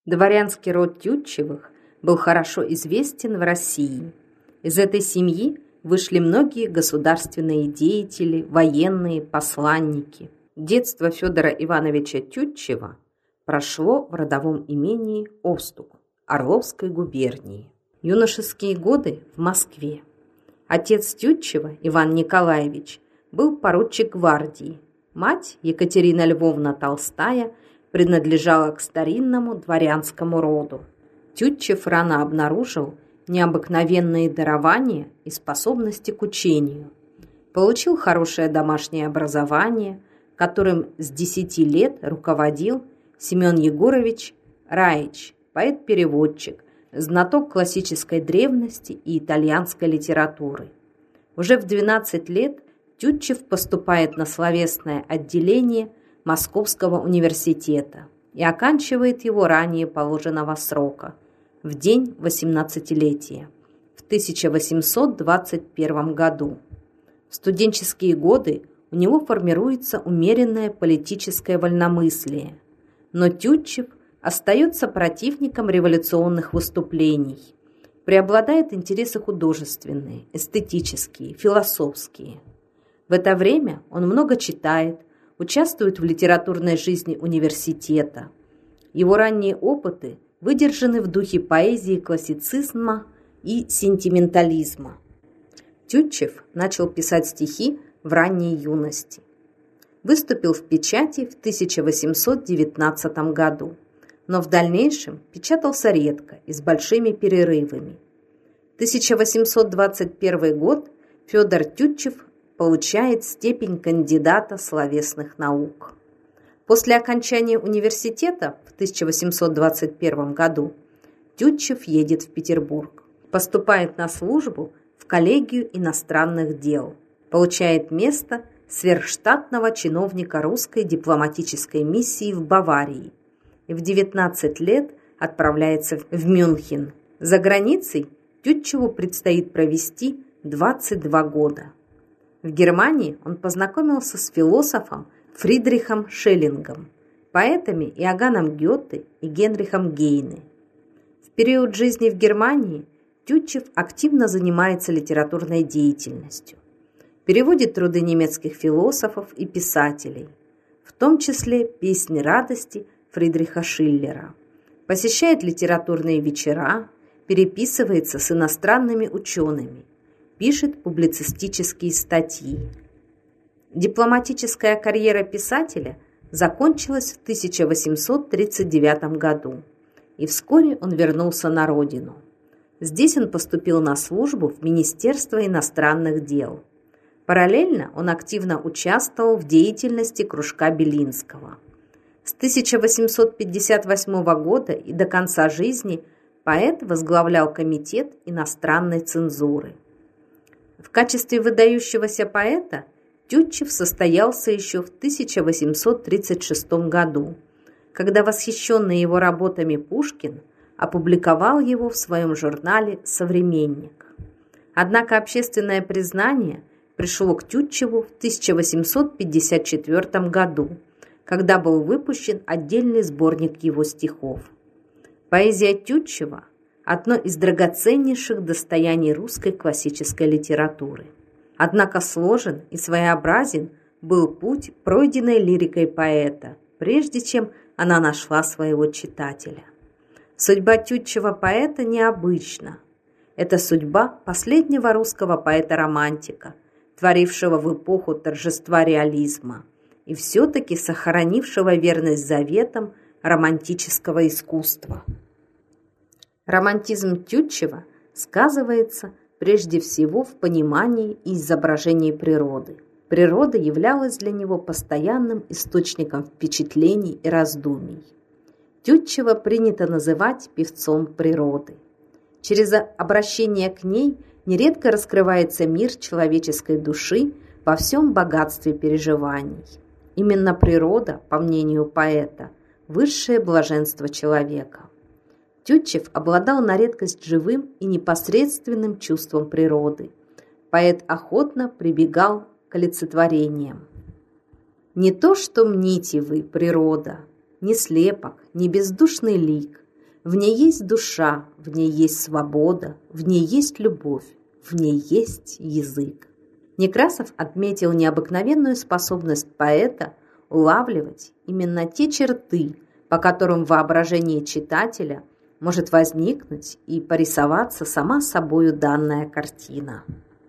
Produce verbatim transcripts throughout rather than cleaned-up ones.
Дворянский род Тютчевых был хорошо известен в России. Из этой семьи вышли многие государственные деятели, военные, посланники. Детство Федора Ивановича Тютчева прошло в родовом имении Остук Орловской губернии. Юношеские годы в Москве. Отец Тютчева, Иван Николаевич, был поручик гвардии. Мать, Екатерина Львовна Толстая, принадлежала к старинному дворянскому роду. Тютчев рано обнаружил необыкновенные дарования и способности к учению. Получил хорошее домашнее образование, которым с десяти лет руководил Семен Егорович Раич, поэт-переводчик, знаток классической древности и итальянской литературы. Уже в двенадцать лет Тютчев поступает на словесное отделение Московского университета и оканчивает его ранее положенного срока, в день восемнадцатилетия, в тысяча восемьсот двадцать первом году. В студенческие годы у него формируется умеренное политическое вольномыслие, но Тютчев остается противником революционных выступлений. Преобладают интересы художественные, эстетические, философские. В это время он много читает, участвует в литературной жизни университета. Его ранние опыты выдержаны в духе поэзии классицизма и сентиментализма. Тютчев начал писать стихи в ранней юности. Выступил в печати в тысяча восемьсот девятнадцатом году, но в дальнейшем печатался редко и с большими перерывами. тысяча восемьсот двадцать первый год Федор Тютчев получает степень кандидата словесных наук. После окончания университета в тысяча восемьсот двадцать первом году Тютчев едет в Петербург, поступает на службу в коллегию иностранных дел, получает место сверхштатного чиновника русской дипломатической миссии в Баварии и в девятнадцать лет отправляется в Мюнхен. За границей Тютчеву предстоит провести двадцать два года. В Германии он познакомился с философом Фридрихом Шеллингом, поэтами Иоганном Гёте и Генрихом Гейне. В период жизни в Германии Тютчев активно занимается литературной деятельностью. Переводит труды немецких философов и писателей, в том числе «Песни радости» Фридриха Шиллера. Посещает литературные вечера, переписывается с иностранными учеными, пишет публицистические статьи. Дипломатическая карьера писателя закончилась в тысяча восемьсот тридцать девятом году, и вскоре он вернулся на родину. Здесь он поступил на службу в Министерство иностранных дел. Параллельно он активно участвовал в деятельности кружка Белинского. С тысяча восемьсот пятьдесят восьмого года и до конца жизни поэт возглавлял комитет иностранной цензуры. В качестве выдающегося поэта Тютчев состоялся еще в тысяча восемьсот тридцать шестом году, когда восхищенный его работами Пушкин опубликовал его в своем журнале «Современник». Однако общественное признание пришло к Тютчеву в тысяча восемьсот пятьдесят четвёртом году, когда был выпущен отдельный сборник его стихов. Поэзия Тютчева – одно из драгоценнейших достояний русской классической литературы. Однако сложен и своеобразен был путь, пройденный лирикой поэта, прежде чем она нашла своего читателя. Судьба Тютчева-поэта необычна. Это судьба последнего русского поэта-романтика, творившего в эпоху торжества реализма и все-таки сохранившего верность заветам романтического искусства. Романтизм Тютчева сказывается прежде всего в понимании и изображении природы. Природа являлась для него постоянным источником впечатлений и раздумий. Тютчева принято называть певцом природы. Через обращение к ней нередко раскрывается мир человеческой души во всем богатстве переживаний. Именно природа, по мнению поэта, высшее блаженство человека. Тютчев обладал на редкость живым и непосредственным чувством природы. Поэт охотно прибегал к олицетворениям. «Не то, что мните вы, природа, ни слепок, ни бездушный лик, В ней есть душа, в ней есть свобода, в ней есть любовь, в ней есть язык. Некрасов отметил необыкновенную способность поэта улавливать именно те черты, по которым в воображении читателя может возникнуть и порисоваться сама собою данная картина.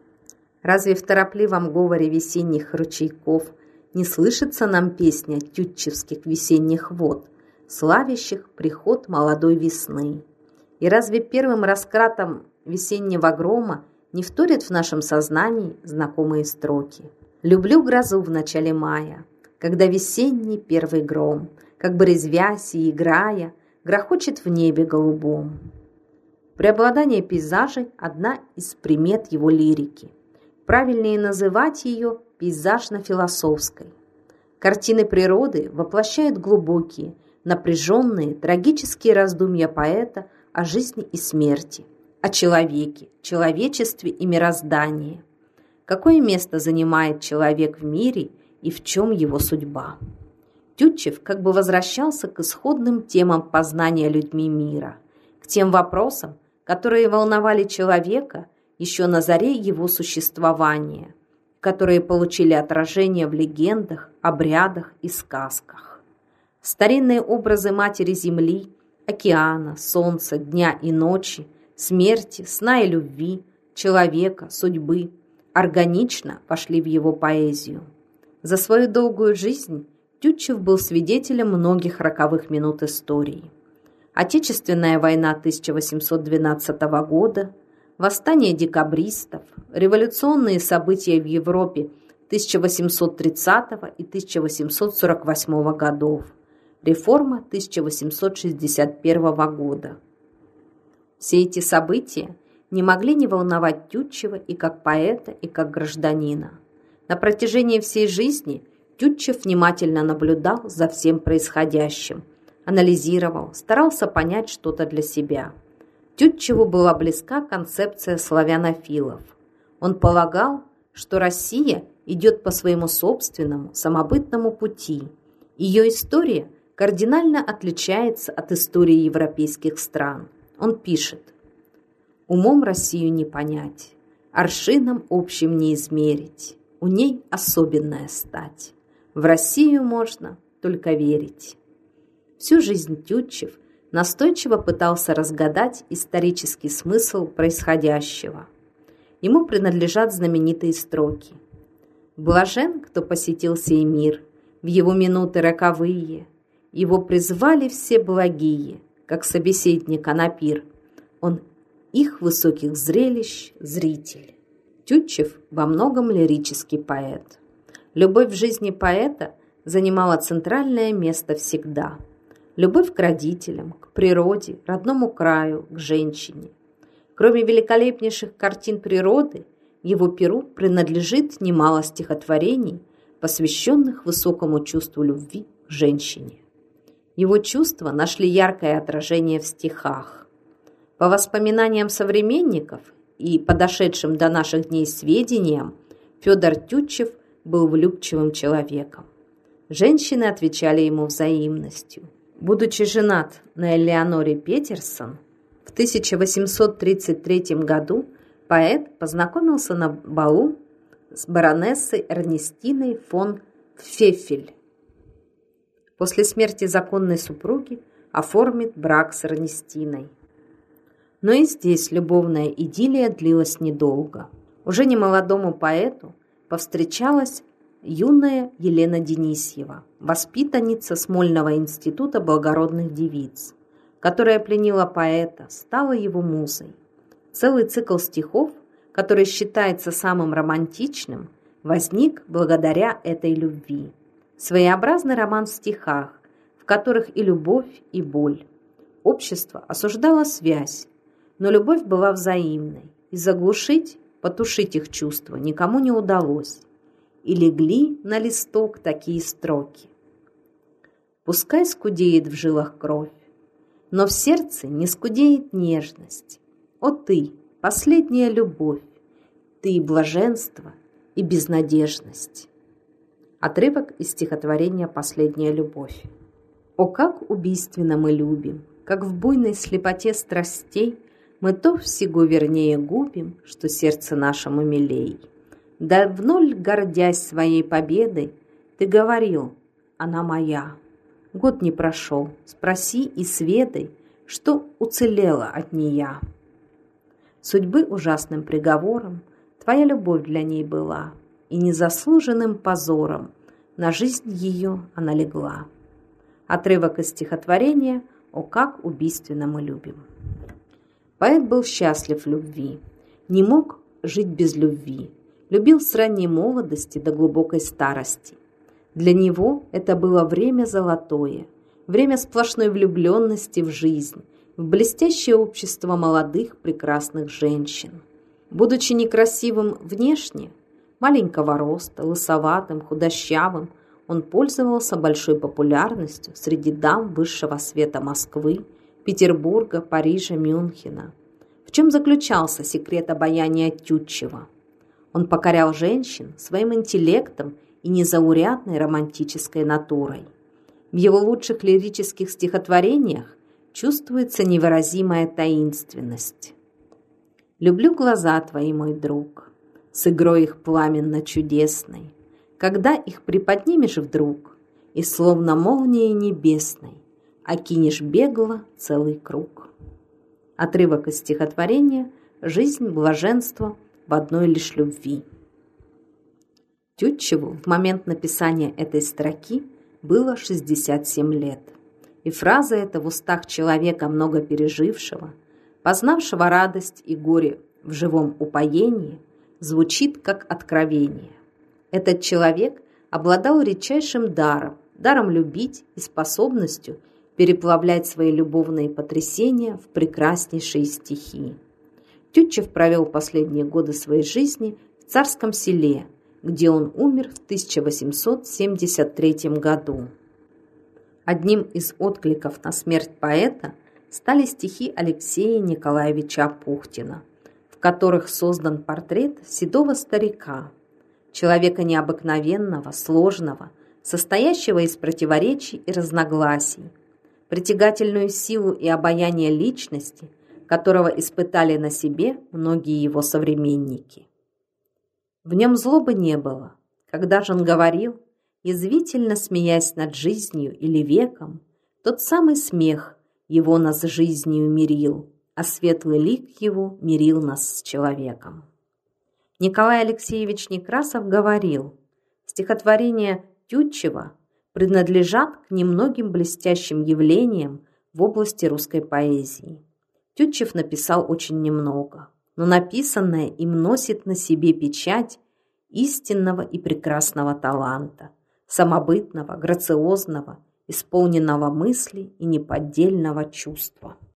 Разве в торопливом говоре весенних ручейков не слышится нам песня тютчевских весенних вод, славящих приход молодой весны? И разве первым раскатом весеннего грома не вторят в нашем сознании знакомые строки? «Люблю грозу в начале мая, когда весенний первый гром, как бы резвясь и играя, грохочет в небе голубом». Преобладание пейзажей – одна из примет его лирики. Правильнее называть ее пейзажно-философской. Картины природы воплощают глубокие, напряженные, трагические раздумья поэта о жизни и смерти, о человеке, человечестве и мироздании. Какое место занимает человек в мире и в чем его судьба? Тютчев как бы возвращался к исходным темам познания людьми мира, к тем вопросам, которые волновали человека еще на заре его существования, которые получили отражение в легендах, обрядах и сказках. Старинные образы Матери Земли, океана, солнца, дня и ночи, смерти, сна и любви, человека, судьбы органично вошли в его поэзию. За свою долгую жизнь Тютчев был свидетелем многих роковых минут истории. Отечественная война тысяча восемьсот двенадцатого года, восстание декабристов, революционные события в Европе тысяча восемьсот тридцатого и тысяча восемьсот сорок восьмого годов, реформа тысяча восемьсот шестьдесят первого года. Все эти события не могли не волновать Тютчева и как поэта, и как гражданина. На протяжении всей жизни Тютчев внимательно наблюдал за всем происходящим, анализировал, старался понять что-то для себя. Тютчеву была близка концепция славянофилов. Он полагал, что Россия идет по своему собственному самобытному пути. Ее история кардинально отличается от истории европейских стран. Он пишет: «Умом Россию не понять, аршином общим не измерить, у ней особенная стать. В Россию можно только верить». Всю жизнь Тютчев настойчиво пытался разгадать исторический смысл происходящего. Ему принадлежат знаменитые строки: «Блажен, кто посетил сей мир, в его минуты роковые, его призвали все благие, как собеседника на пир, он их высоких зрелищ зритель». Тютчев во многом лирический поэт. Любовь в жизни поэта занимала центральное место всегда. Любовь к родителям, к природе, родному краю, к женщине. Кроме великолепнейших картин природы, его перу принадлежит немало стихотворений, посвященных высокому чувству любви к женщине. Его чувства нашли яркое отражение в стихах. По воспоминаниям современников и подошедшим до наших дней сведениям, Федор Тютчев был влюбчивым человеком. Женщины отвечали ему взаимностью. Будучи женат на Элеоноре Петерсон, в тысяча восемьсот тридцать третьем году поэт познакомился на балу с баронессой Эрнестиной фон Пфеффель. После смерти законной супруги оформит брак с Эрнестиной. Но и здесь любовная идиллия длилась недолго. Уже немолодому поэту повстречалась юная Елена Денисьева, воспитанница Смольного института благородных девиц, которая пленила поэта, стала его музой. Целый цикл стихов, который считается самым романтичным, возник благодаря этой любви. Своеобразный роман в стихах, в которых и любовь, и боль. Общество осуждало связь, но любовь была взаимной, и заглушить, потушить их чувства никому не удалось. И легли на листок такие строки: «Пускай скудеет в жилах кровь, но в сердце не скудеет нежность. О ты, последняя любовь, ты и блаженство, и безнадежность». Отрывок из стихотворения «Последняя любовь». О, как убийственно мы любим, как в буйной слепоте страстей мы то всего вернее губим, что сердце нашему милей. Давно ль, гордясь своей победой, ты говорил: она моя? Год не прошел, спроси и сведай, что уцелело от нея. Судьбы ужасным приговором твоя любовь для ней была, и незаслуженным позором на жизнь ее она легла. Отрывок из стихотворения «О, как убийственно мы любим». Поэт был счастлив в любви, не мог жить без любви, любил с ранней молодости до глубокой старости. Для него это было время золотое, время сплошной влюбленности в жизнь, в блестящее общество молодых прекрасных женщин. Будучи некрасивым внешне, маленького роста, лысоватым, худощавым, он пользовался большой популярностью среди дам высшего света Москвы, Петербурга, Парижа, Мюнхена. В чем заключался секрет обаяния Тютчева? Он покорял женщин своим интеллектом и незаурядной романтической натурой. В его лучших лирических стихотворениях чувствуется невыразимая таинственность. «Люблю глаза твои, мой друг, с игрой их пламенно-чудесной, когда их приподнимешь вдруг, и словно молнией небесной окинешь бегло целый круг». Отрывок из стихотворения «Жизнь, блаженство в одной лишь любви». Тютчеву в момент написания этой строки было шестьдесят семь лет. И фраза эта в устах человека, много пережившего, познавшего радость и горе в живом упоении, звучит как откровение. Этот человек обладал редчайшим даром, даром любить и способностью переплавлять свои любовные потрясения в прекраснейшие стихи. Тютчев провел последние годы своей жизни в Царском Селе, где он умер в тысяча восемьсот семьдесят третьем году. Одним из откликов на смерть поэта стали стихи Алексея Николаевича Апухтина, в которых создан портрет седого старика, человека необыкновенного, сложного, состоящего из противоречий и разногласий, притягательную силу и обаяние личности, которого испытали на себе многие его современники. В нем злобы не было. Когда же он говорил, язвительно смеясь над жизнью или веком, тот самый смех его нас с жизнью мирил, а светлый лик его мирил нас с человеком. Николай Алексеевич Некрасов говорил, стихотворения Тютчева принадлежат к немногим блестящим явлениям в области русской поэзии. Тютчев написал очень немного, но написанное им носит на себе печать истинного и прекрасного таланта, самобытного, грациозного, исполненного мысли и неподдельного чувства.